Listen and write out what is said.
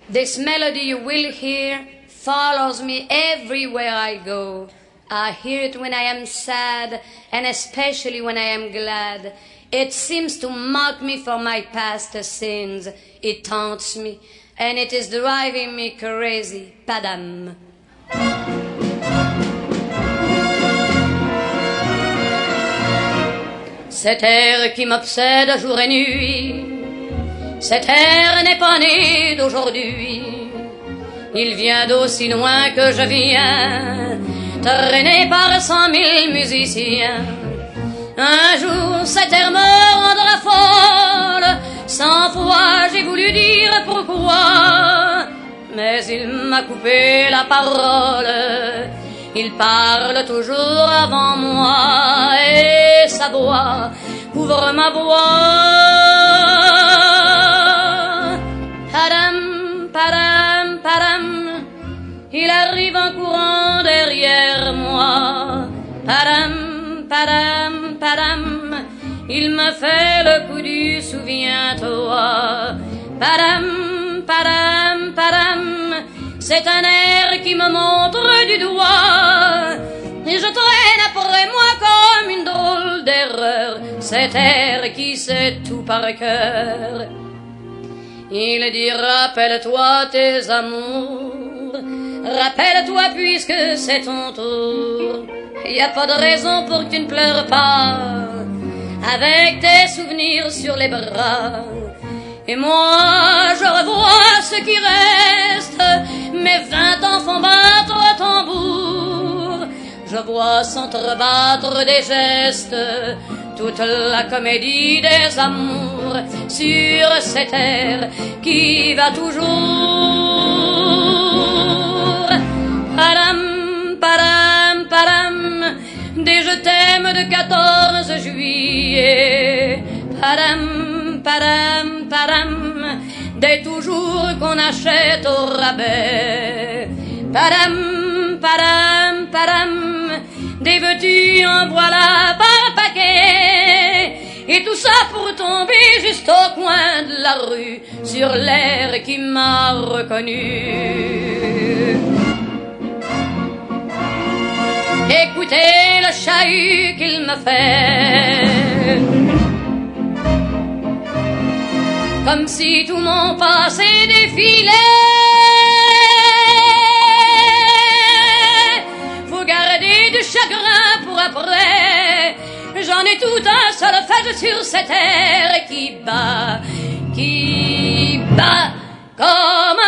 This melody you will hear follows me everywhere I go. I hear it when I am sad, and especially when I am glad. It seems to mock me for my past sins. It taunts me, and it is driving me crazy. Padam. Cet air qui m'obsède jour et nuit, cet air n'est pas né d'aujourd'hui. Il vient d'aussi loin que je viens, traîné par 100 000 musiciens. Un jour cet air me rendra folle, 100 fois j'ai voulu dire pourquoi, mais il m'a coupé la parole. Il parle toujours avant moi et sa voix couvre ma voix. Padam, padam, padam, il arrive en courant derrière moi. Padam, padam, padam, il me fait le coup du souviens-toi. Padam, padam, padam, c'est un air qui me montre du doigt, et je traîne après moi comme une drôle d'erreur cet air qui sait tout par cœur. Il dit rappelle-toi tes amours, rappelle-toi puisque c'est ton tour. Y a pas de raison pour que tu ne pleures pas, avec tes souvenirs sur les bras. Et moi je revois ce qui reste, mes 20 ans font battre au tambour. Je vois s'entrebattre des gestes, toute la comédie des amours, sur cette air qui va toujours. Padam, padam, padam, des je t'aime de 14 juillet. Padam, padam, padam, des toujours qu'on achète au rabais. Padam, padam, padam, des veux-tu en voilà par paquet. Et tout ça pour tomber juste au coin de la rue, sur l'air qui m'a reconnu. Écoutez le chahut qu'il me fait, comme si tout mon passé défilait. Faut garder du chagrin pour après, j'en ai tout un solfège sur cette terre qui bat comme